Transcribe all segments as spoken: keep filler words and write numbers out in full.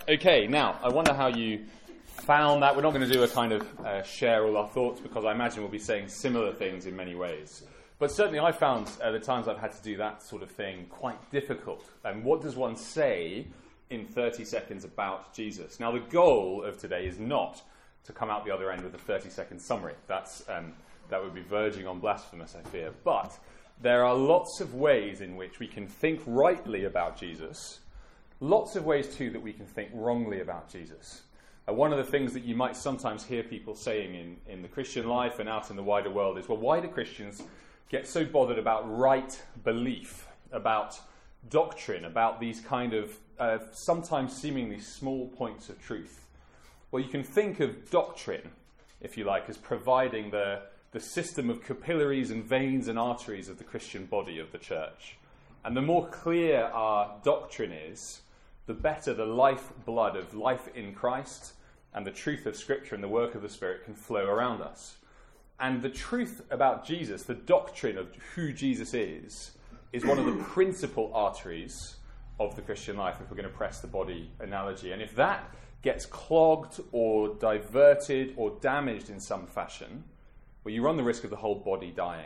Okay, now, I wonder how you found that. We're not going to do a kind of uh, share all our thoughts, because I imagine we'll be saying similar things in many ways. But certainly I found uh, the times I've had to do that sort of thing quite difficult. And what does one say in thirty seconds about Jesus? Now, the goal of today is not to come out the other end with a thirty-second summary. That's um, that would be verging on blasphemous, I fear. But there are lots of ways in which we can think rightly about Jesus. Lots of ways, too, that we can think wrongly about Jesus. Uh, one of the things that you might sometimes hear people saying in, in the Christian life and out in the wider world is, well, why do Christians get so bothered about right belief, about doctrine, about these kind of uh, sometimes seemingly small points of truth? Well, you can think of doctrine, if you like, as providing the, the system of capillaries and veins and arteries of the Christian body of the church. And the more clear our doctrine is, the better the lifeblood of life in Christ and the truth of Scripture and the work of the Spirit can flow around us. And the truth about Jesus, the doctrine of who Jesus is, is one of the principal arteries of the Christian life, if we're going to press the body analogy. And if that gets clogged or diverted or damaged in some fashion, well, you run the risk of the whole body dying.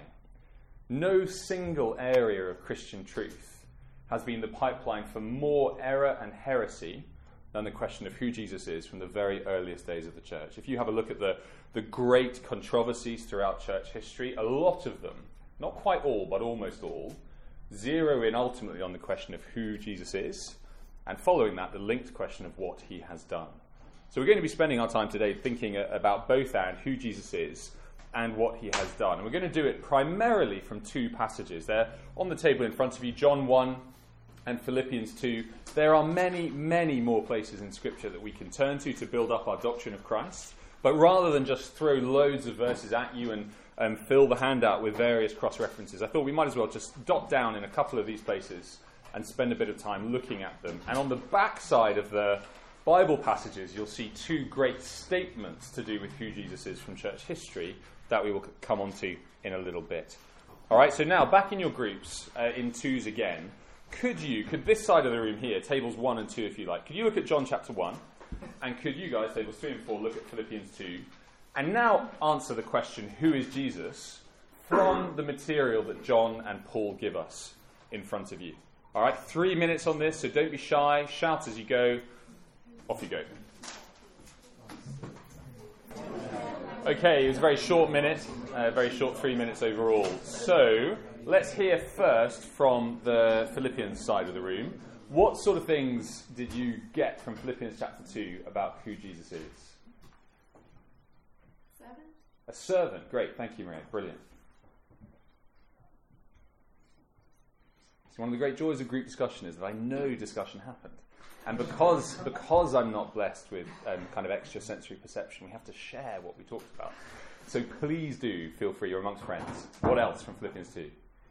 No single area of Christian truth has been the pipeline for more error and heresy than the question of who Jesus is from the very earliest days of the church. If you have a look at the, the great controversies throughout church history, a lot of them, not quite all, but almost all, zero in ultimately on the question of who Jesus is, and following that, the linked question of what he has done. So we're going to be spending our time today thinking about both and who Jesus is and what he has done. And we're going to do it primarily from two passages. They're on the table in front of you, John one and Philippians two. There are many, many more places in Scripture that we can turn to to build up our doctrine of Christ. But rather than just throw loads of verses at you and, and fill the handout with various cross-references, I thought we might as well just dot down in a couple of these places and spend a bit of time looking at them. And on the back side of the Bible passages, you'll see two great statements to do with who Jesus is from church history that we will come on to in a little bit. All right, so now back in your groups, uh, in twos again, could you, could this side of the room here, tables one and two if you like, could you look at John chapter one, and could you guys, tables three and four, look at Philippians two, and now answer the question, who is Jesus, from the material that John and Paul give us in front of you. All right, three minutes on this, so don't be shy, shout as you go, off you go. Okay, it was a very short minute, a uh, very short three minutes overall. So, let's hear first from the Philippians side of the room. What sort of things did you get from Philippians chapter two about who Jesus is? Servant. A servant. Great, thank you, Maria. Brilliant. So one of the great joys of group discussion is that I know discussion happened. And because because I'm not blessed with um, kind of extrasensory perception, we have to share what we talked about. So please do feel free, you're amongst friends. What else from Philippians two?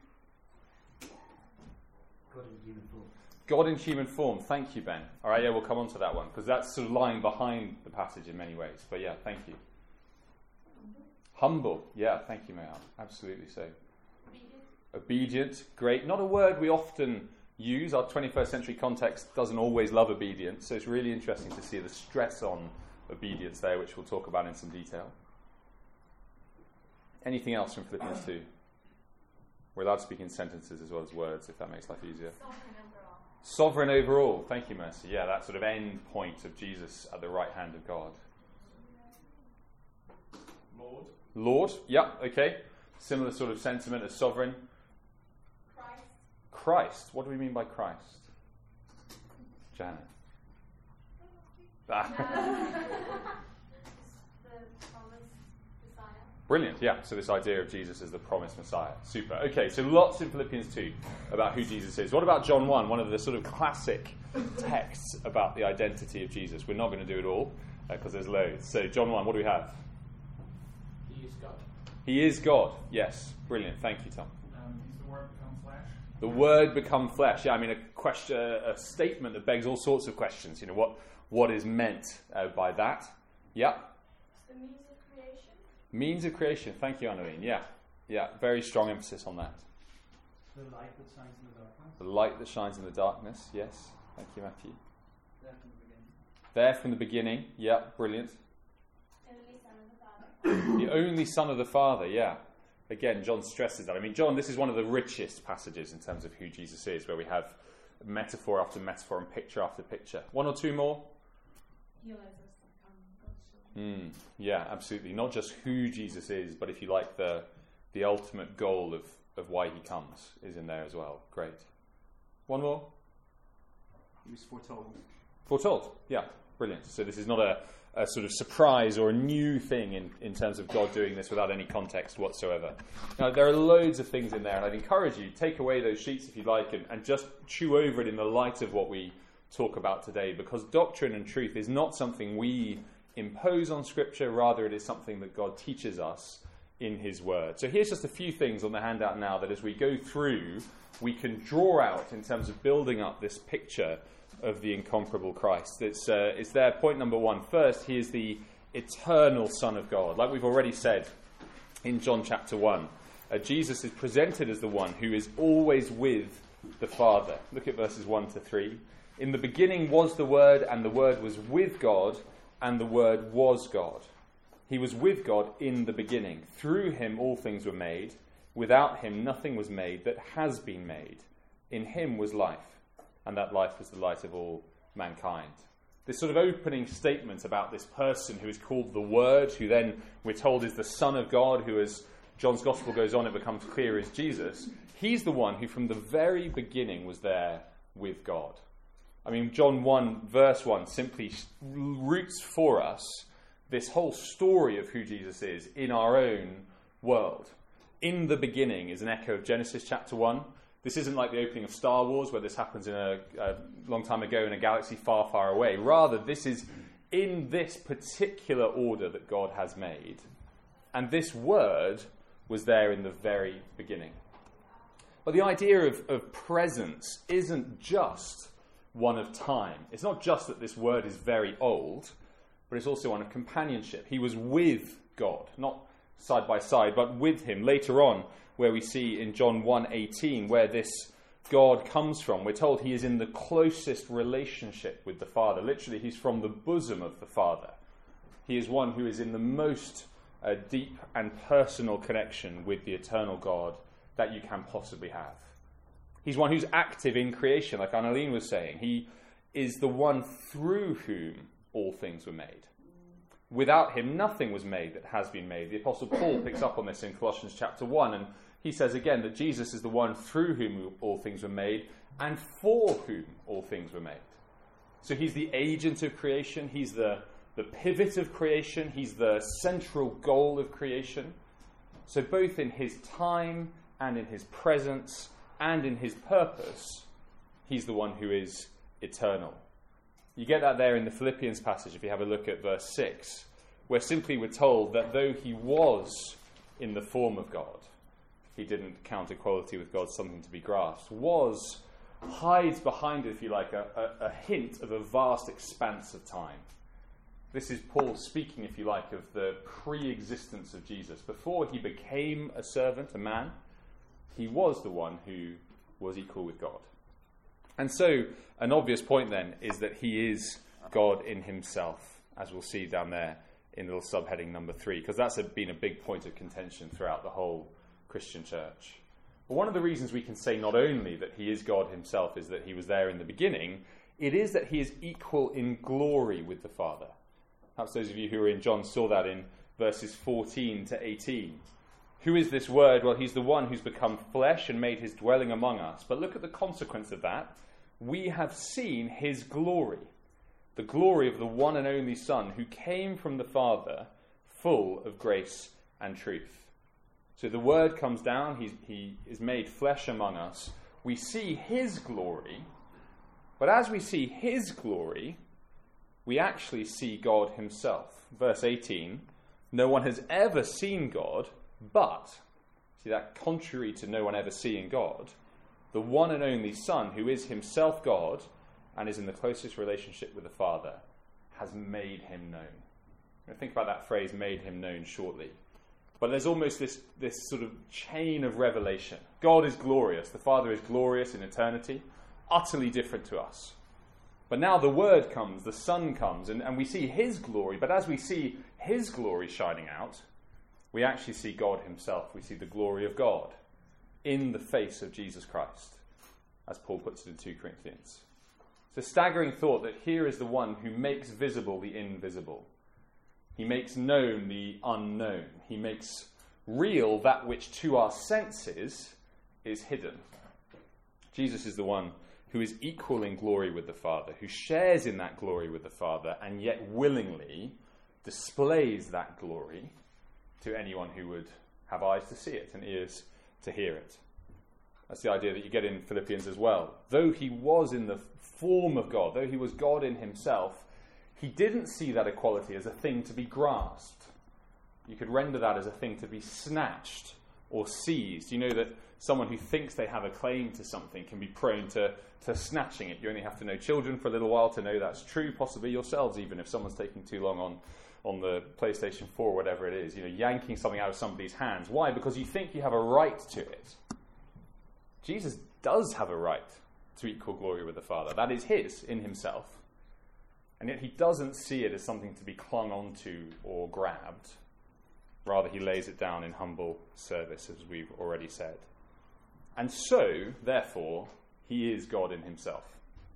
God in human form. God in human form. Thank you, Ben. All right, yeah, we'll come on to that one, because that's sort of lying behind the passage in many ways. But yeah, thank you. Humble. Humble. Yeah, thank you, Mayal. Absolutely so. Obedient. Obedient. Great. Not a word we often use. Our twenty-first century context doesn't always love obedience, so it's really interesting to see the stress on obedience there, which we'll talk about in some detail. Anything else from Philippians two? We're allowed to speak in sentences as well as words, if that makes life easier. Sovereign overall. Sovereign overall. Thank you, Mercy. Yeah, that sort of end point of Jesus at the right hand of God. Lord. Lord. Yeah, okay. Similar sort of sentiment as sovereign. Christ. What do we mean by Christ? Janet. Ah. The promised Messiah. Brilliant, yeah. So this idea of Jesus as the promised Messiah. Super. Okay, so lots in Philippians two about who Jesus is. What about John one, one of the sort of classic texts about the identity of Jesus? We're not going to do it all, because uh, there's loads. So John one, what do we have? He is God. He is God. Yes. Brilliant. Thank you, Tom. Um, he's the Word become flesh. The Word become flesh. Yeah, I mean, a question, a statement that begs all sorts of questions. You know, what what is meant uh, by that? Yeah. The means of creation. Means of creation. Thank you, Annalene. Yeah, yeah. Very strong emphasis on that. The light that shines in the darkness. The light that shines in the darkness. Yes. Thank you, Matthew. There from the beginning. There from the beginning. Yeah, brilliant. Only Son of the Father. The only Son of the Father, yeah. Again, John stresses that. I mean, John, this is one of the richest passages in terms of who Jesus is, where we have metaphor after metaphor and picture after picture. One or two more? He allows us to become God's children. Mm, yeah, absolutely. Not just who Jesus is, but if you like, the the ultimate goal of, of why he comes is in there as well. Great. One more? He was foretold. Foretold, yeah, brilliant. So this is not a, a sort of surprise or a new thing in, in terms of God doing this without any context whatsoever. Now, there are loads of things in there, and I'd encourage you, take away those sheets if you like, and, and just chew over it in the light of what we talk about today, because doctrine and truth is not something we impose on Scripture, rather it is something that God teaches us in his word. So here's just a few things on the handout now that as we go through, we can draw out in terms of building up this picture of the incomparable Christ. It's, uh, it's there, point number one. First, he is the eternal Son of God. Like we've already said in John chapter one, uh, Jesus is presented as the one who is always with the Father. Look at verses one to three. In the beginning was the Word, and the Word was with God, and the Word was God. He was with God in the beginning. Through him all things were made. Without him nothing was made that has been made. In him was life, and that life was the light of all mankind. This sort of opening statement about this person who is called the Word, who then we're told is the Son of God, who, as John's Gospel goes on, it becomes clear is Jesus. He's the one who from the very beginning was there with God. I mean, John one, verse one, simply roots for us this whole story of who Jesus is in our own world. In the beginning is an echo of Genesis chapter one. This isn't like the opening of Star Wars, where this happens in a, a long time ago in a galaxy far, far away. Rather, this is in this particular order that God has made. And this word was there in the very beginning. But the idea of, of presence isn't just one of time. It's not just that this word is very old, but it's also one of companionship. He was with God, not side by side, but with him. Later on, where we see in John one eighteen, where this God comes from, we're told he is in the closest relationship with the Father. Literally, he's from the bosom of the Father. He is one who is in the most uh, deep and personal connection with the eternal God that you can possibly have. He's one who's active in creation, like Annalene was saying. He is the one through whom all things were made. Without him, nothing was made that has been made. The Apostle Paul picks up on this in Colossians chapter one, and he says again that Jesus is the one through whom all things were made, and for whom all things were made. So he's the agent of creation, he's the, the pivot of creation, he's the central goal of creation. So both in his time and in his presence and in his purpose, he's the one who is eternal. You get that there in the Philippians passage if you have a look at verse six, where simply we're told that though he was in the form of God, he didn't count equality with God something to be grasped. Was hides behind it, if you like, a, a, a hint of a vast expanse of time. This is Paul speaking, if you like, of the pre-existence of Jesus. Before he became a servant, a man, he was the one who was equal with God. And so, an obvious point then is that he is God in himself, as we'll see down there in little subheading number three, because that's a, been a big point of contention throughout the whole Christian church. But one of the reasons we can say not only that he is God himself is that he was there in the beginning, it is that he is equal in glory with the Father. Perhaps those of you who are in John saw that in verses fourteen to eighteen. Who is this Word? Well, he's the one who's become flesh and made his dwelling among us. But look at the consequence of that. We have seen his glory, the glory of the one and only Son who came from the Father, full of grace and truth. So the Word comes down, he's, he is made flesh among us. We see his glory, but as we see his glory, we actually see God himself. Verse eighteen, no one has ever seen God, but, see that contrary to no one ever seeing God, the one and only Son, who is himself God and is in the closest relationship with the Father, has made him known. Now think about that phrase, made him known, shortly. But there's almost this, this sort of chain of revelation. God is glorious. The Father is glorious in eternity, utterly different to us. But now the Word comes, the Son comes, and, and we see his glory. But as we see his glory shining out, we actually see God himself. We see the glory of God in the face of Jesus Christ, as Paul puts it in two Corinthians. It's a staggering thought that here is the one who makes visible the invisible. He makes known the unknown. He makes real that which to our senses is hidden. Jesus is the one who is equal in glory with the Father, who shares in that glory with the Father, and yet willingly displays that glory to anyone who would have eyes to see it and ears to hear it. That's the idea that you get in Philippians as well. Though he was in the form of God, though he was God in himself, he didn't see that equality as a thing to be grasped. You could render that as a thing to be snatched or seized. You know that someone who thinks they have a claim to something can be prone to, to snatching it. You only have to know children for a little while to know that's true, possibly yourselves even, if someone's taking too long on, on the PlayStation four or whatever it is. You know, yanking something out of somebody's hands. Why? Because you think you have a right to it. Jesus does have a right to equal glory with the Father. That is his in himself. And yet he doesn't see it as something to be clung onto or grabbed. Rather, he lays it down in humble service, as we've already said. And so, therefore, he is God in himself.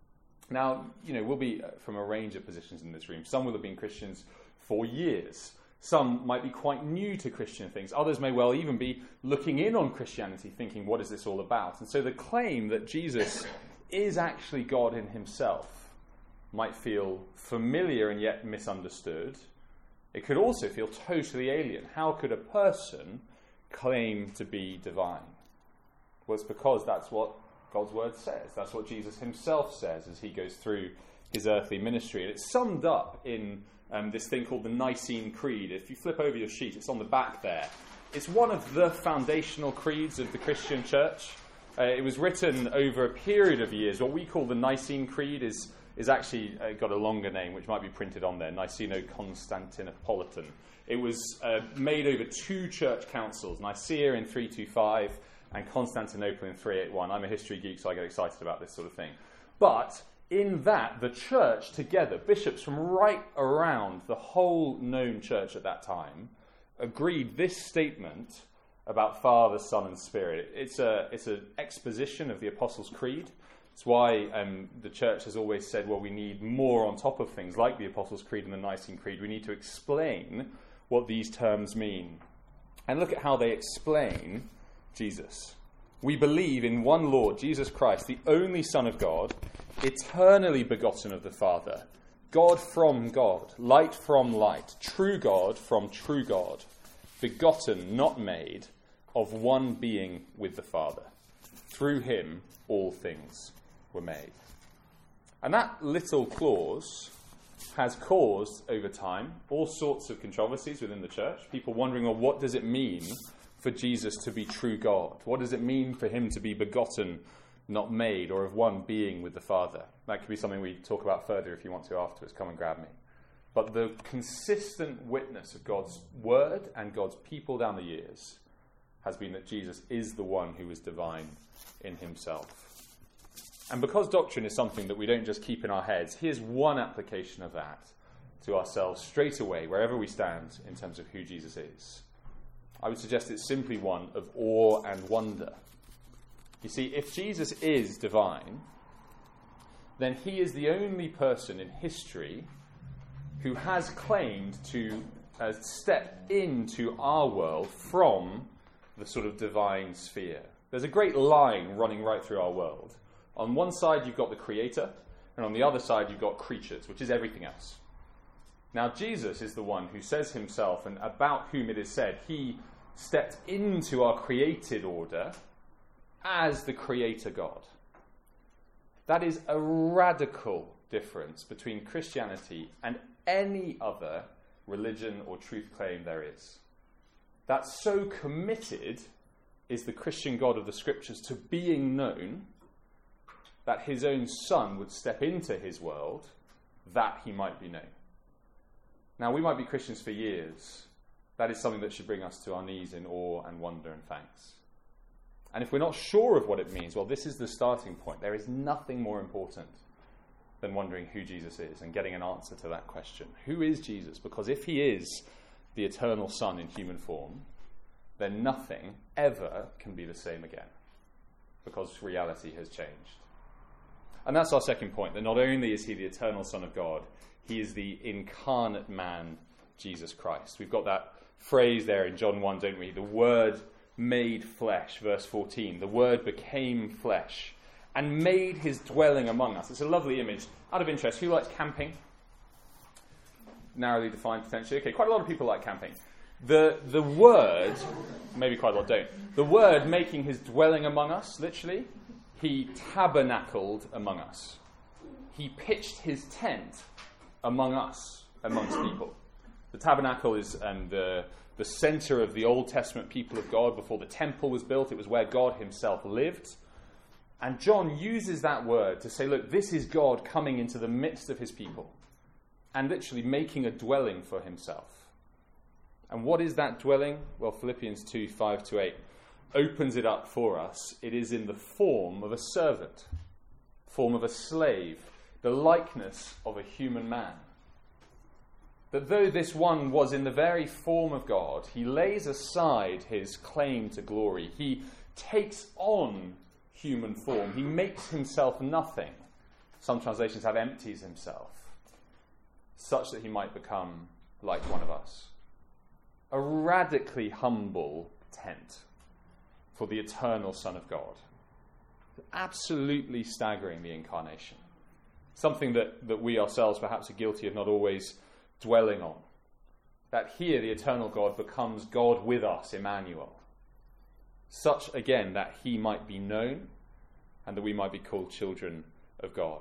Now, you know, we'll be from a range of positions in this room. Some will have been Christians for years. Some might be quite new to Christian things. Others may well even be looking in on Christianity, thinking, what is this all about? And so the claim that Jesus is actually God in himself might feel familiar and yet misunderstood. It could also feel totally alien. How could a person claim to be divine? Well, it's because that's what God's word says. That's what Jesus himself says as he goes through his earthly ministry. And it's summed up in um, this thing called the Nicene Creed. If you flip over your sheet, it's on the back there. It's one of the foundational creeds of the Christian church. Uh, it was written over a period of years. What we call the Nicene Creed is is actually uh, got a longer name, which might be printed on there, Niceno-Constantinopolitan. It was uh, made over two church councils, Nicaea in three twenty-five and Constantinople in three eighty-one. I'm a history geek, so I get excited about this sort of thing. But in that, the church together, bishops from right around the whole known church at that time, agreed this statement about Father, Son, and Spirit. It's a it's an exposition of the Apostles' Creed. It's why um, the church has always said, well, we need more on top of things like the Apostles' Creed and the Nicene Creed. We need to explain what these terms mean. And look at how they explain Jesus. We believe in one Lord, Jesus Christ, the only Son of God, eternally begotten of the Father, God from God, light from light, true God from true God, begotten, not made, of one being with the Father. Through him, all things were made. And that little clause has caused, over time, all sorts of controversies within the church. People wondering, well, what does it mean for Jesus to be true God? What does it mean for him to be begotten, not made, or of one being with the Father? That could be something we talk about further if you want to afterwards. Come and grab me. But the consistent witness of God's word and God's people down the years has been that Jesus is the one who is divine in himself. And because doctrine is something that we don't just keep in our heads, here's one application of that to ourselves straight away, wherever we stand in terms of who Jesus is. I would suggest it's simply one of awe and wonder. You see, if Jesus is divine, then he is the only person in history who has claimed to uh, step into our world from the sort of divine sphere. There's a great line running right through our world. On one side, you've got the creator, and on the other side, you've got creatures, which is everything else. Now, Jesus is the one who says himself, and about whom it is said, he stepped into our created order as the creator God. That is a radical difference between Christianity and any other religion or truth claim there is. That so committed is the Christian God of the Scriptures to being known that his own Son would step into his world that he might be known. Now, we might be Christians for years. That is something that should bring us to our knees in awe and wonder and thanks. And if we're not sure of what it means, well, this is the starting point. There is nothing more important than wondering who Jesus is and getting an answer to that question. Who is Jesus? Because if he is the eternal Son in human form, then nothing ever can be the same again, because reality has changed. And that's our second point, that not only is he the eternal Son of God, he is the incarnate man, Jesus Christ. We've got that phrase there in John one, don't we? The Word made flesh, verse fourteen. The Word became flesh and made his dwelling among us. It's a lovely image. Out of interest, who likes camping? Narrowly defined potentially. Okay, quite a lot of people like camping. The the Word, maybe quite a lot don't. The Word making his dwelling among us, literally, he tabernacled among us. He pitched his tent among us, amongst people. The tabernacle is um, the, the centre of the Old Testament people of God. Before the temple was built, it was where God himself lived. And John uses that word to say, look, this is God coming into the midst of his people and literally making a dwelling for himself. And what is that dwelling? Well, Philippians two, five to eight opens it up for us. It is in the form of a servant, form of a slave, the likeness of a human man. That though this one was in the very form of God, he lays aside his claim to glory. He takes on human form. He makes himself nothing. Some translations have empties himself, such that he might become like one of us. A radically humble tent for the eternal Son of God. Absolutely staggering, the incarnation. Something that, that we ourselves perhaps are guilty of not always dwelling on. That here the eternal God becomes God with us, Emmanuel. Such, again, that he might be known and that we might be called children of God.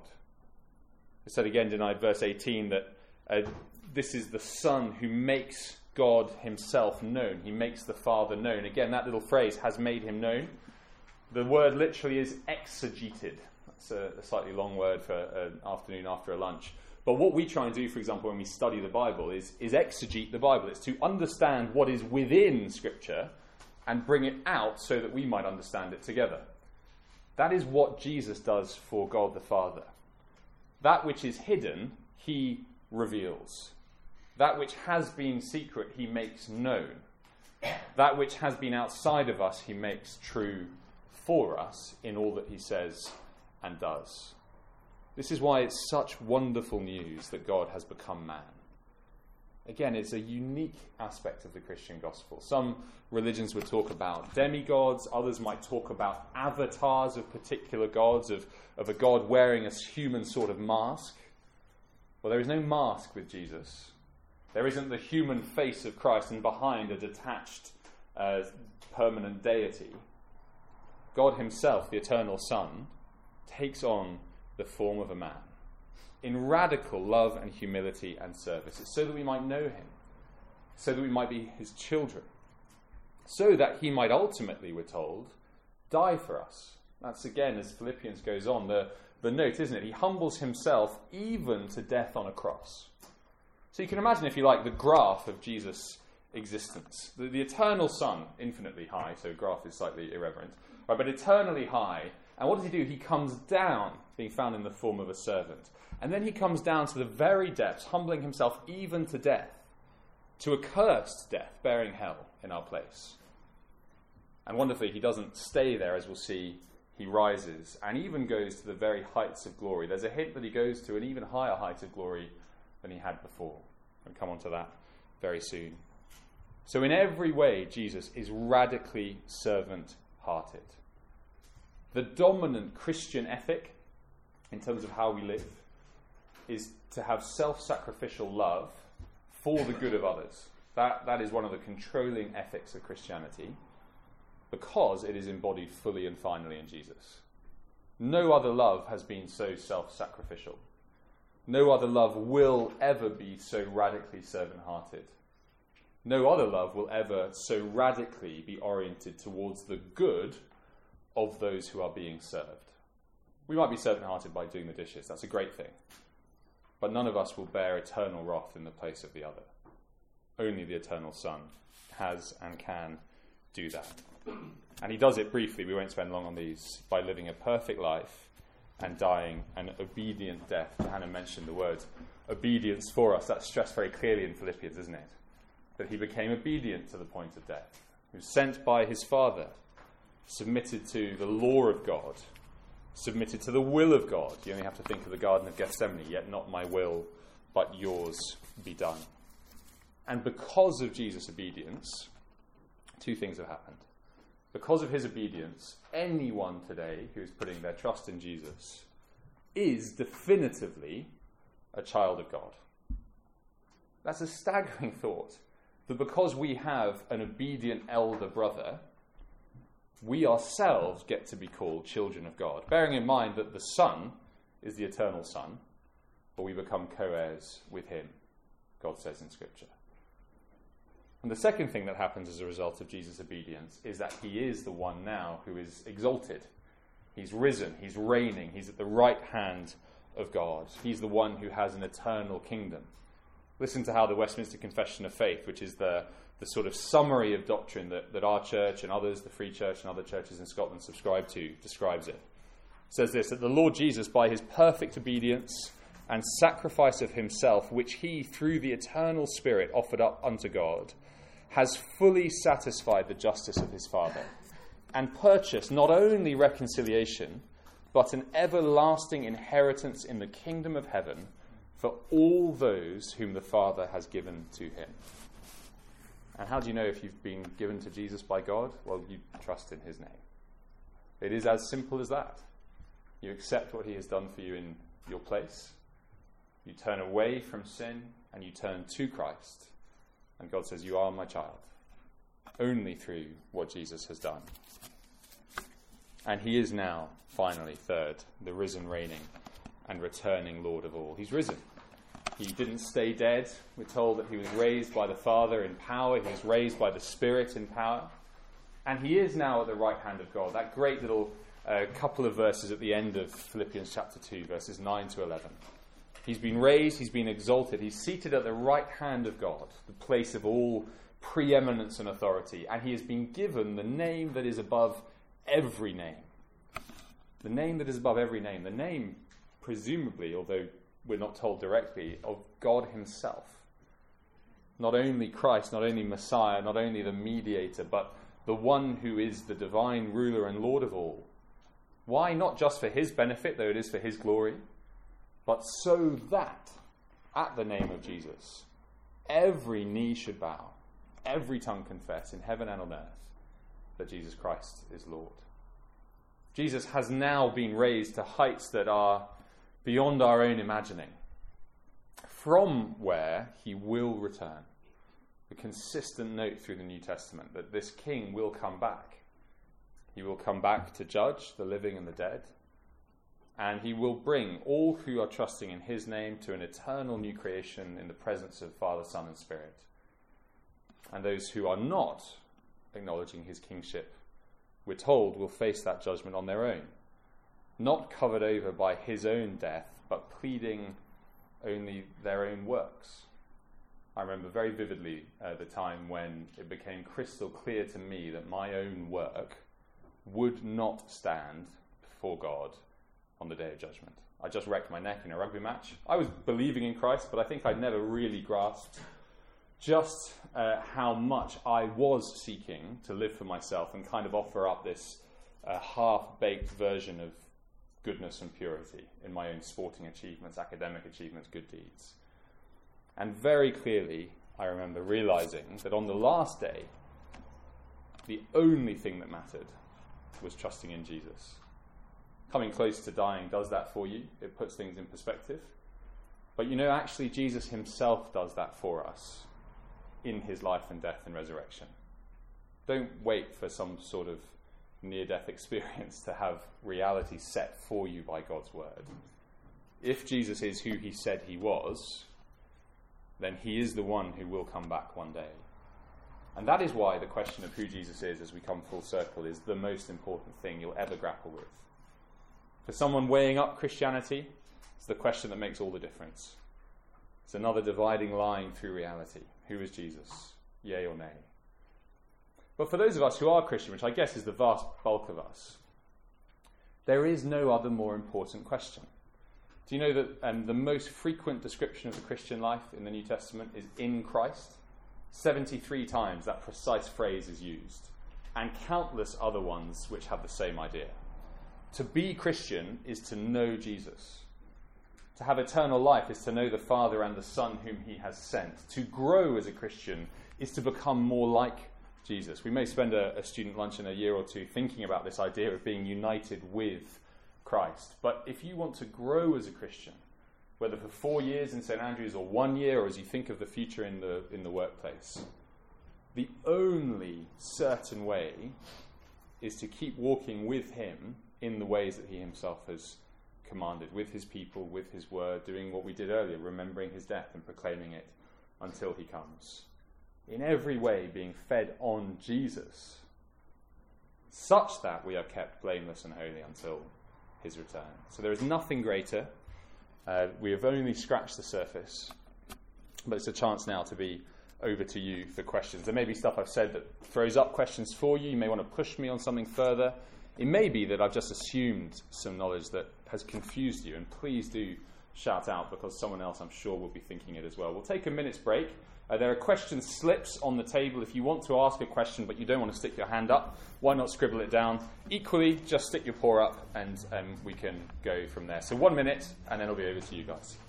It said again, denied verse eighteen, that uh, this is the Son who makes God himself known. He makes the Father known. Again, that little phrase, has made him known. The word literally is exegeted. That's a, a slightly long word for an afternoon after a lunch. But what we try and do, for example, when we study the Bible, is, is exegete the Bible. It's to understand what is within Scripture and bring it out so that we might understand it together. That is what Jesus does for God the Father. That which is hidden, he reveals. That which has been secret, he makes known. That which has been outside of us, he makes true for us in all that he says and does. This is why it's such wonderful news that God has become man. Again, it's a unique aspect of the Christian gospel. Some religions would talk about demigods, others might talk about avatars of particular gods, of, of a god wearing a human sort of mask. Well, there is no mask with Jesus. There isn't the human face of Christ and behind a detached, uh, permanent deity. God himself, the eternal Son, takes on the form of a man in radical love and humility and service. It's so that we might know him, so that we might be his children, so that he might ultimately, we're told, die for us. That's again, as Philippians goes on, the, the note, isn't it? He humbles himself even to death on a cross. So you can imagine, if you like, the graph of Jesus' existence. The, the eternal Son, infinitely high, so graph is slightly irreverent, right, but eternally high. And what does he do? He comes down, being found in the form of a servant. And then he comes down to the very depths, humbling himself even to death, to a cursed death, bearing hell in our place. And wonderfully, he doesn't stay there, as we'll see. He rises and even goes to the very heights of glory. There's a hint that he goes to an even higher height of glory than he had before. We'll come on to that very soon. So in every way, Jesus is radically servant-hearted. The dominant Christian ethic, in terms of how we live, is to have self-sacrificial love for the good of others. That, that is one of the controlling ethics of Christianity, because it is embodied fully and finally in Jesus. No other love has been so self-sacrificial. No other love will ever be so radically servant-hearted. No other love will ever so radically be oriented towards the good of those who are being served. We might be servant-hearted by doing the dishes. That's a great thing. But none of us will bear eternal wrath in the place of the other. Only the eternal Son has and can do that. And he does it briefly, we won't spend long on these, by living a perfect life and dying an obedient death. Hannah mentioned the word obedience for us. That's stressed very clearly in Philippians, isn't it? That he became obedient to the point of death. He was sent by his Father, submitted to the law of God, submitted to the will of God. You only have to think of the Garden of Gethsemane, yet not my will, but yours be done. And because of Jesus' obedience, two things have happened. Because of his obedience, anyone today who is putting their trust in Jesus is definitively a child of God. That's a staggering thought, that because we have an obedient elder brother, we ourselves get to be called children of God. Bearing in mind that the Son is the eternal Son, but we become co-heirs with him, God says in Scripture. And the second thing that happens as a result of Jesus' obedience is that he is the one now who is exalted. He's risen, he's reigning, he's at the right hand of God. He's the one who has an eternal kingdom. Listen to how the Westminster Confession of Faith, which is the, the sort of summary of doctrine that, that our church and others, the Free Church and other churches in Scotland subscribe to, describes it. It says this, that the Lord Jesus, by his perfect obedience and sacrifice of himself, which he, through the eternal Spirit, offered up unto God, has fully satisfied the justice of his Father, and purchased not only reconciliation, but an everlasting inheritance in the kingdom of heaven for all those whom the Father has given to him. And how do you know if you've been given to Jesus by God? Well, you trust in his name. It is as simple as that. You accept what he has done for you in your place. You turn away from sin and you turn to Christ. And God says, you are my child, only through what Jesus has done. And he is now, finally, third, the risen, reigning, and returning Lord of all. He's risen. He didn't stay dead. We're told that he was raised by the Father in power. He was raised by the Spirit in power. And he is now at the right hand of God. That great little uh, couple of verses at the end of Philippians chapter two, verses nine to eleven. He's been raised, he's been exalted, he's seated at the right hand of God, the place of all preeminence and authority, and he has been given the name that is above every name. The name that is above every name, the name, presumably, although we're not told directly, of God himself. Not only Christ, not only Messiah, not only the mediator, but the one who is the divine ruler and Lord of all. Why? Not just for his benefit, though it is for his glory, but so that, at the name of Jesus, every knee should bow, every tongue confess in heaven and on earth that Jesus Christ is Lord. Jesus has now been raised to heights that are beyond our own imagining, from where he will return. The consistent note through the New Testament that this king will come back. He will come back to judge the living and the dead. And he will bring all who are trusting in his name to an eternal new creation in the presence of Father, Son, and Spirit. And those who are not acknowledging his kingship, we're told, will face that judgment on their own. Not covered over by his own death, but pleading only their own works. I remember very vividly uh, the time when it became crystal clear to me that my own work would not stand before God on the day of judgment. I just wrecked my neck in a rugby match. I was believing in Christ, but I think I'd never really grasped just uh, how much I was seeking to live for myself and kind of offer up this uh, half-baked version of goodness and purity in my own sporting achievements, academic achievements, good deeds. And very clearly, I remember realizing that on the last day, the only thing that mattered was trusting in Jesus. Coming close to dying does that for you. It puts things in perspective. But you know, actually, Jesus himself does that for us in his life and death and resurrection. Don't wait for some sort of near-death experience to have reality set for you by God's word. If Jesus is who he said he was, then he is the one who will come back one day. And that is why the question of who Jesus is, as we come full circle, is the most important thing you'll ever grapple with. For someone weighing up Christianity, it's the question that makes all the difference. It's another dividing line through reality. Who is Jesus? Yea or nay? But for those of us who are Christian, which I guess is the vast bulk of us, There is no other more important question. Do you know that um, the most frequent description of the Christian life in the New Testament is in Christ? seventy-three times that precise phrase is used, and countless other ones which have the same idea. To be Christian is to know Jesus. To have eternal life is to know the Father and the Son whom he has sent. To grow as a Christian is to become more like Jesus. We may spend a, a student lunch in a year or two thinking about this idea of being united with Christ. But if you want to grow as a Christian, whether for four years in Saint Andrews or one year, or as you think of the future in the in the workplace, the only certain way is to keep walking with him in the ways that he himself has commanded, with his people, with his word, doing what we did earlier, remembering his death and proclaiming it until he comes. In every way being fed on Jesus, such that we are kept blameless and holy until his return. So there is nothing greater. Uh, we have only scratched the surface, but it's a chance now to be over to you for questions. There may be stuff I've said that throws up questions for you. You may want to push me on something further. It may be that I've just assumed some knowledge that has confused you, and please do shout out, because someone else I'm sure will be thinking it as well. We'll take a minute's break. Uh, there are question slips on the table. If you want to ask a question but you don't want to stick your hand up, why not scribble it down? Equally, just stick your paw up and um, we can go from there. So one minute and then it'll be over to you guys.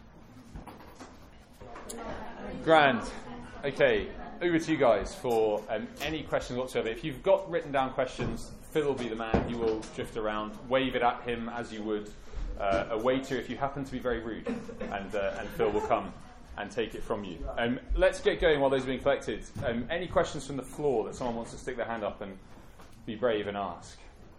Grand. Okay, over to you guys for um, any questions whatsoever. If you've got written down questions, Phil will be the man. He will drift around, wave it at him as you would uh, a waiter if you happen to be very rude, and uh, and Phil will come and take it from you. Um, let's get going while those are being collected. Um, any questions from the floor that someone wants to stick their hand up and be brave and ask?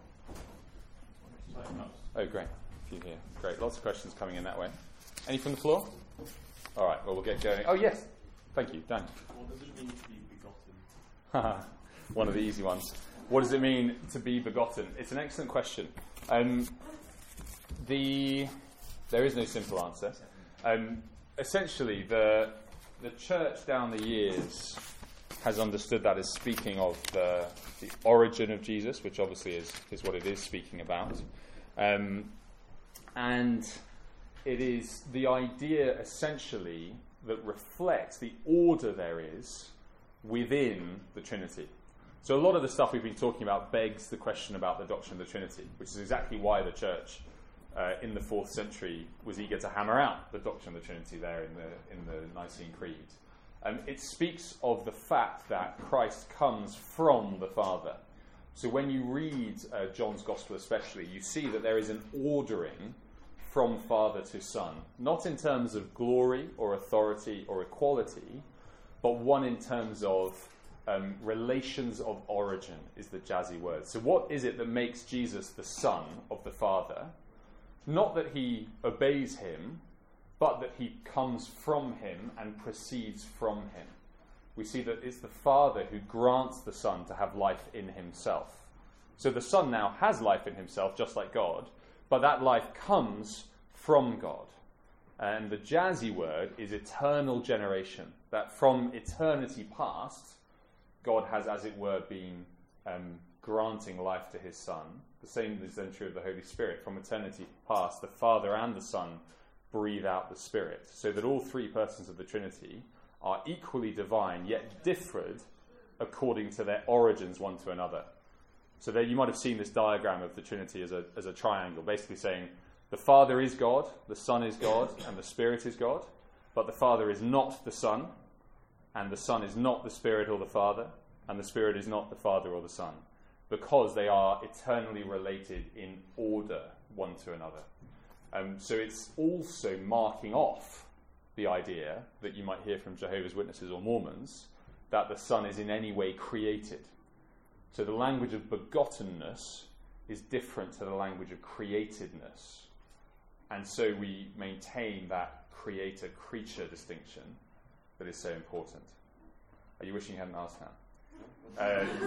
Oh, great. A few here. Great. Lots of questions coming in that way. Any from the floor? All right. Well, we'll get going. Oh, yes. Thank you. Dan. What does it mean to be begotten? One of the easy ones. What does it mean to be begotten? It's an excellent question. Um, the there is no simple answer. Um, essentially, the the church down the years has understood that as speaking of the, the origin of Jesus, which obviously is, is what it is speaking about. Um, and it is the idea, essentially, that reflects the order there is within the Trinity. So a lot of the stuff we've been talking about begs the question about the doctrine of the Trinity, which is exactly why the church uh, in the fourth century was eager to hammer out the doctrine of the Trinity there in the in the Nicene Creed. Um, it speaks of the fact that Christ comes from the Father. So when you read uh, John's Gospel especially, you see that there is an ordering from Father to Son, not in terms of glory or authority or equality, but one in terms of um, relations of origin is the jazzy word. So what is it that makes Jesus the Son of the Father? Not that he obeys him, but that he comes from him and proceeds from him. We see that it's the Father who grants the Son to have life in himself. So the Son now has life in himself, just like God, but that life comes from God. And the jazzy word is eternal generation, that from eternity past, God has, as it were, been um, granting life to his Son. The same is then true of the Holy Spirit. From eternity past, the Father and the Son breathe out the Spirit, so that all three persons of the Trinity are equally divine, yet differed according to their origins one to another. So there you might have seen this diagram of the Trinity as a as a triangle, basically saying the Father is God, the Son is God, and the Spirit is God, but the Father is not the Son, and the Son is not the Spirit or the Father, and the Spirit is not the Father or the Son, because they are eternally related in order one to another. Um, so it's also marking off the idea that you might hear from Jehovah's Witnesses or Mormons that the Son is in any way created. So the language of begottenness is different to the language of createdness. And so we maintain that creator-creature distinction that is so important. Are you wishing you hadn't asked that?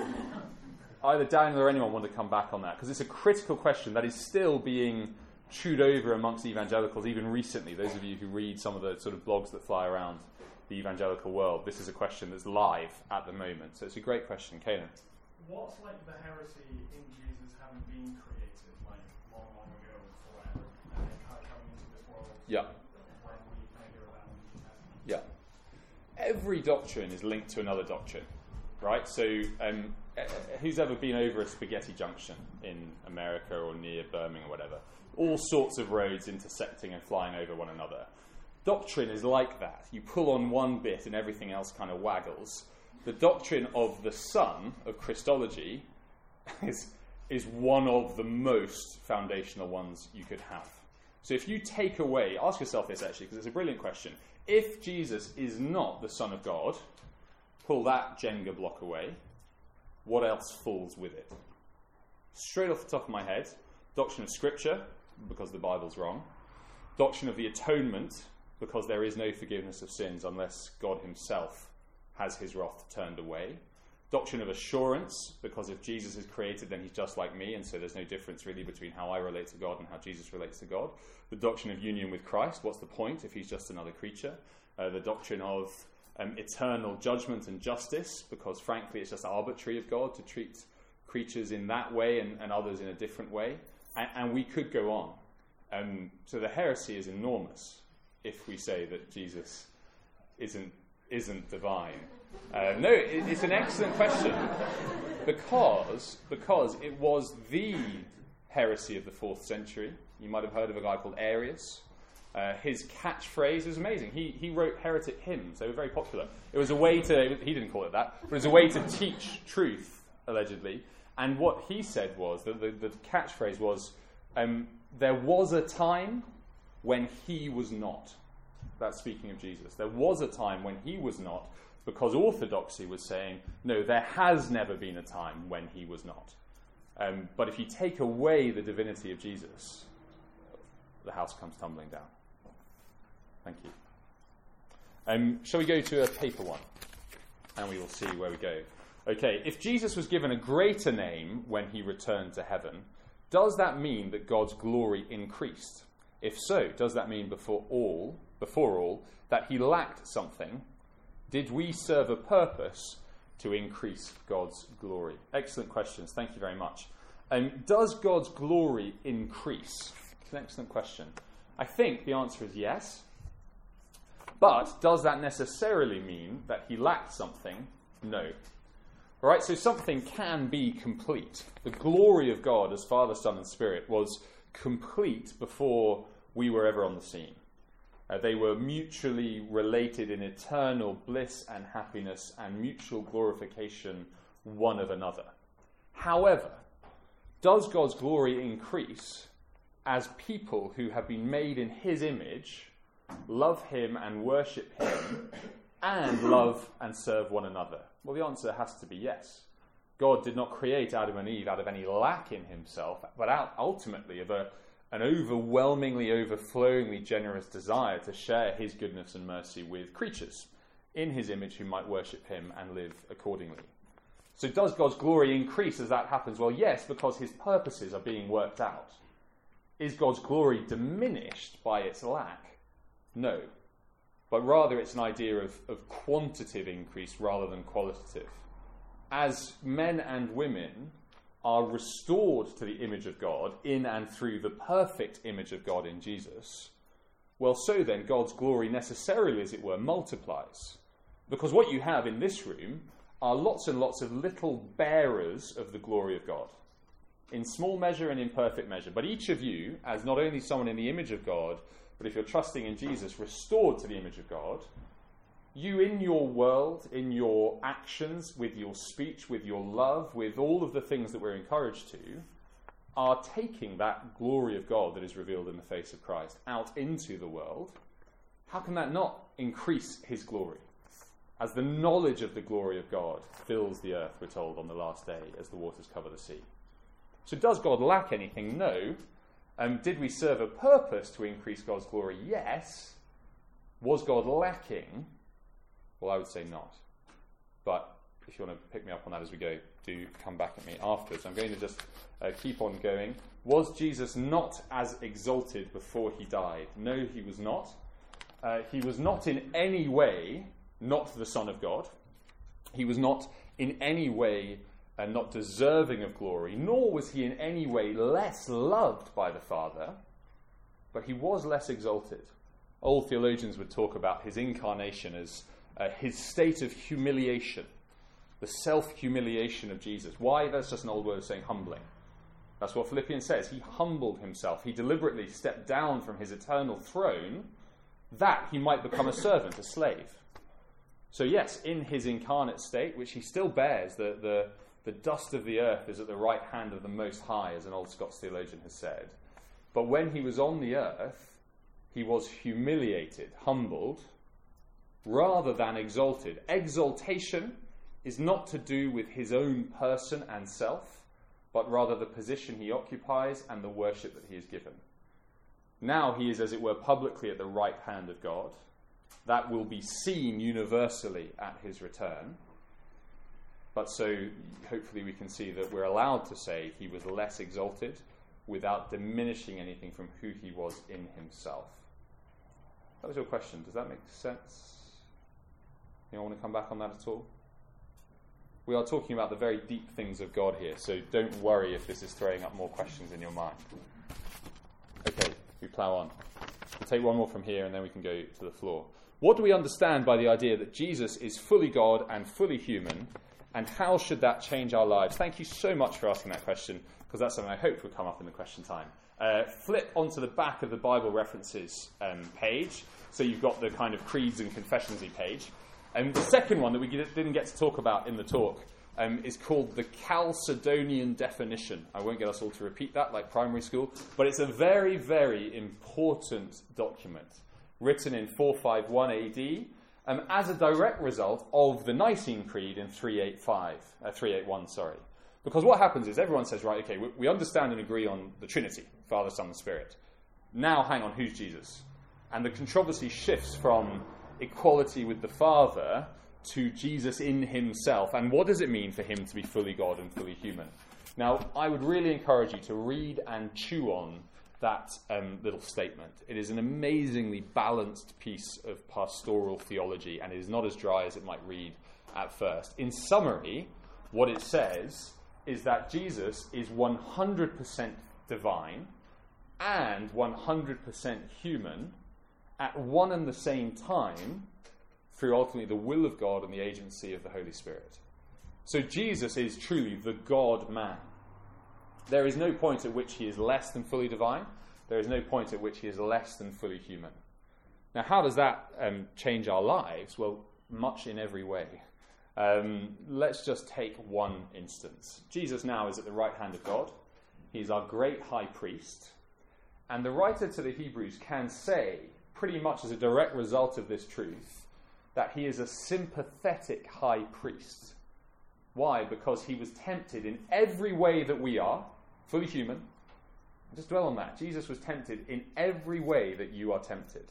Uh, either Daniel or anyone want to come back on that, because it's a critical question that is still being chewed over amongst evangelicals, even recently. Those of you who read some of the sort of blogs that fly around the evangelical world, this is a question that's live at the moment. So it's a great question. Caleb? What's like the heresy in Jesus having been created? Like, long, long ago, forever, and then kind of coming into this world Yeah. when we kind of hear about them. Yeah. Every doctrine is linked to another doctrine, right? So um, uh, who's ever been over a spaghetti junction in America or near Birmingham or whatever? All sorts of roads intersecting and flying over one another. Doctrine is like that. You pull on one bit and everything else kind of waggles. The doctrine of the Son, of Christology, is, is one of the most foundational ones you could have. So if you take away, ask yourself this actually, because it's a brilliant question. If Jesus is not the Son of God, pull that Jenga block away, what else falls with it? Straight off the top of my head, doctrine of Scripture, because the Bible's wrong. Doctrine of the atonement, because there is no forgiveness of sins unless God himself has his wrath turned away. Doctrine of assurance, because if Jesus is created, then he's just like me, and so there's no difference really between how I relate to God and how Jesus relates to God. The doctrine of union with Christ, what's the point if he's just another creature? Uh, the doctrine of um, eternal judgment and justice, because frankly it's just arbitrary of God to treat creatures in that way and, and others in a different way. And, and we could go on. Um, so the heresy is enormous if we say that Jesus isn't isn't divine. Uh, no, it, it's an excellent question because because it was the heresy of the fourth century. You might have heard of a guy called Arius. Uh, his catchphrase is amazing. He he wrote heretic hymns. They were very popular. It was a way to, he didn't call it that, but it was a way to teach truth, allegedly. And what he said was, that the, the catchphrase was, um, there was a time when he was not. That's speaking of Jesus. There was a time when he was not, because orthodoxy was saying, no, there has never been a time when he was not. Um, but if you take away the divinity of Jesus, the house comes tumbling down. Thank you. Um, shall we go to a paper one? And we will see where we go. Okay, if Jesus was given a greater name when he returned to heaven, does that mean that God's glory increased? If so, does that mean before all, before all, that he lacked something? Did we serve a purpose to increase God's glory? Excellent questions. Thank you very much. Um, does God's glory increase? It's an excellent question. I think the answer is yes. But does that necessarily mean that he lacked something? No. All right, so something can be complete. The glory of God as Father, Son, and Spirit was complete before we were ever on the scene. Uh, they were mutually related in eternal bliss and happiness and mutual glorification one of another. However, does God's glory increase as people who have been made in his image love him and worship him and love and serve one another? Well, the answer has to be yes. God did not create Adam and Eve out of any lack in himself, but out ultimately of a, an overwhelmingly, overflowingly generous desire to share his goodness and mercy with creatures in his image who might worship him and live accordingly. So does God's glory increase as that happens? Well, yes, because his purposes are being worked out. Is God's glory diminished by its lack? No. But rather it's an idea of, of quantitative increase rather than qualitative. As men and women are restored to the image of God in and through the perfect image of God in Jesus, well, so then God's glory necessarily, as it were, multiplies. Because what you have in this room are lots and lots of little bearers of the glory of God, in small measure and in perfect measure. But each of you, as not only someone in the image of God, but if you're trusting in Jesus, restored to the image of God, you in your world, in your actions, with your speech, with your love, with all of the things that we're encouraged to, are taking that glory of God that is revealed in the face of Christ out into the world. How can that not increase his glory? As the knowledge of the glory of God fills the earth, we're told, on the last day, as the waters cover the sea. So does God lack anything? No. Um, did we serve a purpose to increase God's glory? Yes. Was God lacking? Well, I would say not. But if you want to pick me up on that as we go, do come back at me afterwards. I'm going to just uh, keep on going. Was Jesus not as exalted before he died? No, he was not. Uh, he was not in any way not the Son of God. He was not in any way and not deserving of glory, nor was he in any way less loved by the Father, but he was less exalted. Old theologians would talk about his incarnation as uh, his state of humiliation, the self-humiliation of Jesus. Why? That's just an old word of saying humbling. That's what Philippians says. He humbled himself. He deliberately stepped down from his eternal throne that he might become a servant, a slave. So yes, in his incarnate state, which he still bears, the, the, the dust of the earth is at the right hand of the Most High, as an old Scots theologian has said. But when he was on the earth, he was humiliated, humbled, rather than exalted. Exaltation is not to do with his own person and self, but rather the position he occupies and the worship that he is given. Now he is, as it were, publicly at the right hand of God. That will be seen universally at his return. But so, hopefully we can see that we're allowed to say he was less exalted without diminishing anything from who he was in himself. That was your question. Does that make sense? You want to come back on that at all? We are talking about the very deep things of God here, so don't worry if this is throwing up more questions in your mind. Okay, we plough on. We'll take one more from here and then we can go to the floor. What do we understand by the idea that Jesus is fully God and fully human, and how should that change our lives? Thank you so much for asking that question, because that's something I hope will come up in the question time. Uh, flip onto the back of the Bible references um, page, so you've got the kind of creeds and confessionsy page. And the second one that we didn't get to talk about in the talk um, is called the Chalcedonian definition. I won't get us all to repeat that like primary school, but it's a very, very important document written in four fifty-one A D um, as a direct result of the Nicene Creed in three eighty-five, uh, three eighty-one, sorry. Because what happens is everyone says, right, okay, we, we understand and agree on the Trinity, Father, Son, and Spirit. Now, hang on, who's Jesus? And the controversy shifts from equality with the Father to Jesus in himself. And what does it mean for him to be fully God and fully human? Now, I would really encourage you to read and chew on that um, little statement. It is an amazingly balanced piece of pastoral theology, and it is not as dry as it might read at first. In summary, what it says is that Jesus is one hundred percent divine and one hundred percent human at one and the same time through ultimately the will of God and the agency of the Holy Spirit. So Jesus is truly the God-man. There is no point at which he is less than fully divine. There is no point at which he is less than fully human. Now, how does that um, change our lives? Well, much in every way. Um, let's just take one instance. Jesus now is at the right hand of God. He's our great high priest. And the writer to the Hebrews can say, pretty much as a direct result of this truth, that he is a sympathetic high priest. Why? Because he was tempted in every way that we are, fully human. Just dwell on that. Jesus was tempted in every way that you are tempted.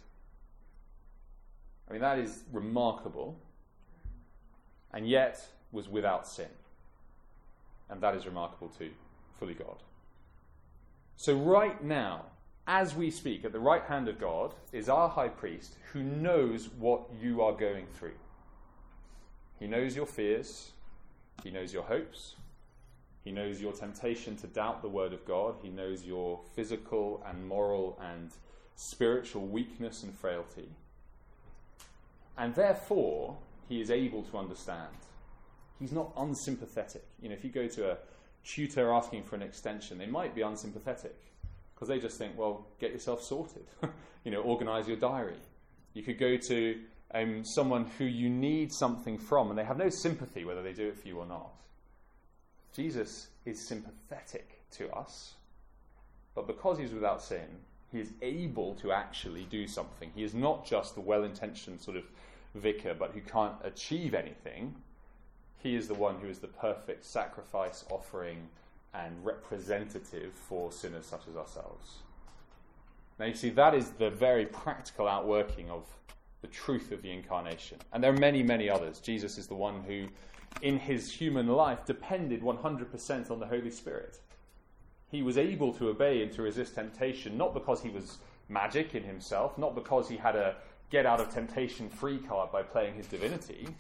I mean, that is remarkable. And yet was without sin. And that is remarkable too. Fully God. So right now, as we speak, at the right hand of God is our high priest who knows what you are going through. He knows your fears. He knows your hopes. He knows your temptation to doubt the word of God. He knows your physical and moral and spiritual weakness and frailty. And therefore, he is able to understand. He's not unsympathetic. You know, if you go to a tutor asking for an extension, they might be unsympathetic because they just think, well, get yourself sorted. You know, organise your diary. You could go to um, someone who you need something from, and they have no sympathy whether they do it for you or not. Jesus is sympathetic to us, but because he's without sin, he is able to actually do something. He is not just the well-intentioned sort of vicar, but who can't achieve anything. He is the one who is the perfect sacrifice, offering, and representative for sinners such as ourselves. Now you see, that is the very practical outworking of the truth of the incarnation. And there are many, many others. Jesus is the one who, in his human life, depended one hundred percent on the Holy Spirit. He was able to obey and to resist temptation, not because he was magic in himself, not because he had a get-out-of-temptation free card by playing his divinity.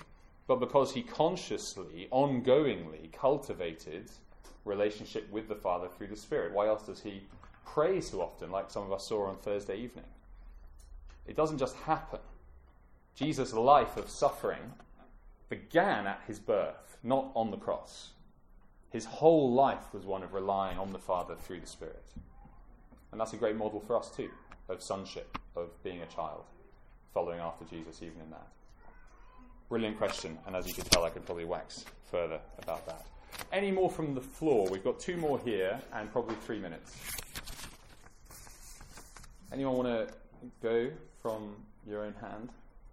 but because he consciously, ongoingly cultivated relationship with the Father through the Spirit. Why else does he pray so often, like some of us saw on Thursday evening? It doesn't just happen. Jesus' life of suffering began at his birth, not on the cross. His whole life was one of relying on the Father through the Spirit. And that's a great model for us too, of sonship, of being a child, following after Jesus even in that. Brilliant question, and as you can tell, I could probably wax further about that. Any more from the floor? We've got two more here, and probably three minutes. Anyone want to go from your own hand?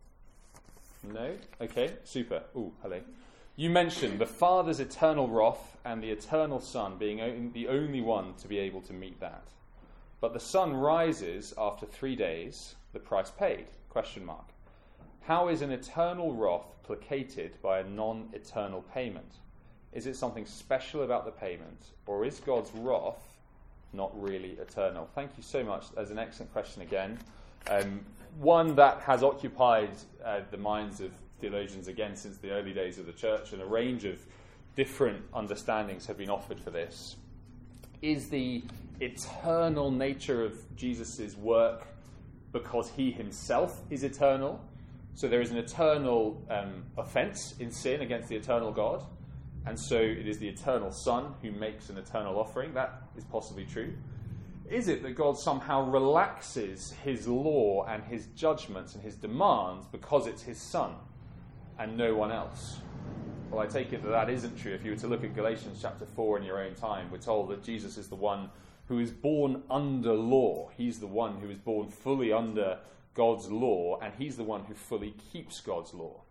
No? Okay, super. Ooh, hello. You mentioned the Father's eternal wrath and the eternal Son being o- the only one to be able to meet that. But the Son rises after three days, the price paid? Question mark. How is an eternal wrath placated by a non-eternal payment? Is it something special about the payment, or is God's wrath not really eternal? Thank you so much. That's an excellent question again. Um, one that has occupied uh, the minds of theologians again since the early days of the church, and a range of different understandings have been offered for this. Is the eternal nature of Jesus' work because he himself is eternal? So there is an eternal um, offence in sin against the eternal God, and so it is the eternal Son who makes an eternal offering. That is possibly true. Is it that God somehow relaxes his law and his judgments and his demands because it's his Son and no one else? Well, I take it that that isn't true. If you were to look at Galatians chapter four in your own time, we're told that Jesus is the one who is born under law. He's the one who is born fully under God's law, and he's the one who fully keeps God's law.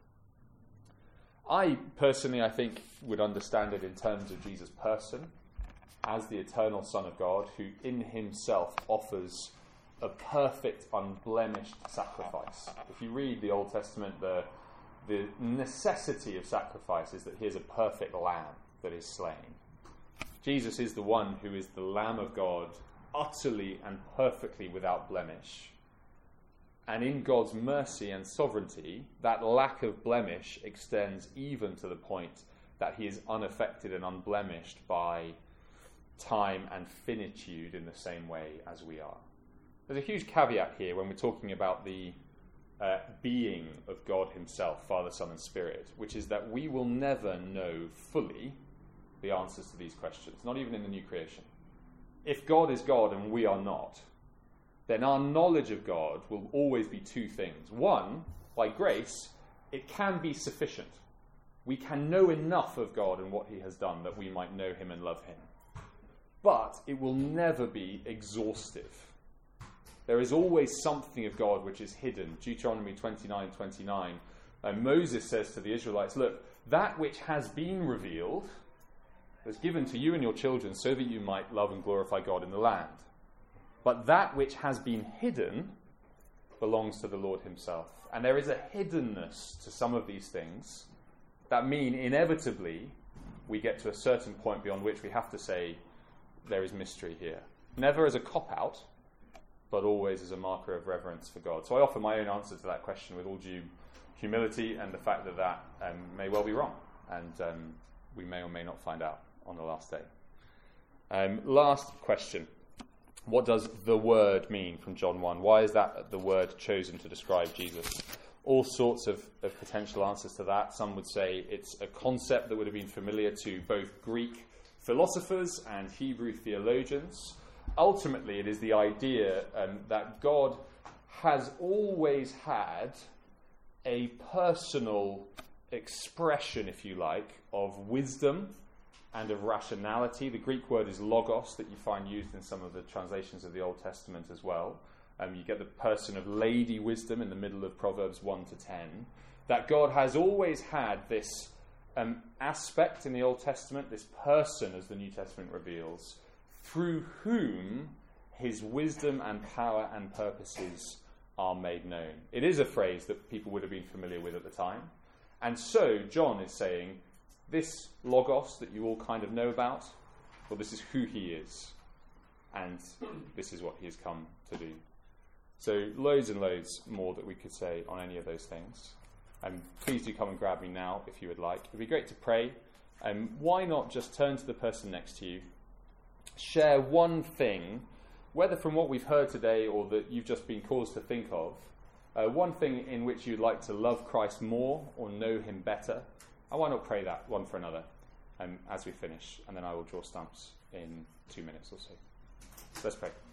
I personally, I think, would understand it in terms of Jesus' person as the eternal Son of God, who in himself offers a perfect, unblemished sacrifice. If you read the Old Testament, the, the necessity of sacrifice is that here's a perfect lamb that is slain. Jesus is the one who is the Lamb of God, utterly and perfectly without blemish. And in God's mercy and sovereignty, that lack of blemish extends even to the point that he is unaffected and unblemished by time and finitude in the same way as we are. There's a huge caveat here when we're talking about the uh, being of God himself, Father, Son, and Spirit, which is that we will never know fully the answers to these questions, not even in the new creation. If God is God and we are not, then our knowledge of God will always be two things. One, by grace, it can be sufficient. We can know enough of God and what he has done that we might know him and love him. But it will never be exhaustive. There is always something of God which is hidden. Deuteronomy twenty-nine twenty-nine. Uh, Moses says to the Israelites, look, that which has been revealed was given to you and your children so that you might love and glorify God in the land. But that which has been hidden belongs to the Lord himself. And there is a hiddenness to some of these things that mean inevitably we get to a certain point beyond which we have to say there is mystery here. Never as a cop-out, but always as a marker of reverence for God. So I offer my own answer to that question with all due humility and the fact that that um, may well be wrong. And um, we may or may not find out on the last day. Um, last question. What does the word mean from John one? Why is that the word chosen to describe Jesus? All sorts of, of potential answers to that. Some would say it's a concept that would have been familiar to both Greek philosophers and Hebrew theologians. Ultimately, it is the idea um, that God has always had a personal expression, if you like, of wisdom and of rationality. The Greek word is logos, that you find used in some of the translations of the Old Testament as well. Um, you get the person of Lady Wisdom in the middle of Proverbs one to ten. That God has always had this um, aspect in the Old Testament, this person, as the New Testament reveals, through whom his wisdom and power and purposes are made known. It is a phrase that people would have been familiar with at the time. And so John is saying, this Logos that you all kind of know about, well, this is who he is. And this is what he has come to do. So loads and loads more that we could say on any of those things. Um, please do come and grab me now if you would like. It would be great to pray. Um, why not just turn to the person next to you, share one thing, whether from what we've heard today or that you've just been caused to think of, uh, one thing in which you'd like to love Christ more or know him better. And why not pray that one for another um, as we finish, and then I will draw stumps in two minutes or so. So let's pray.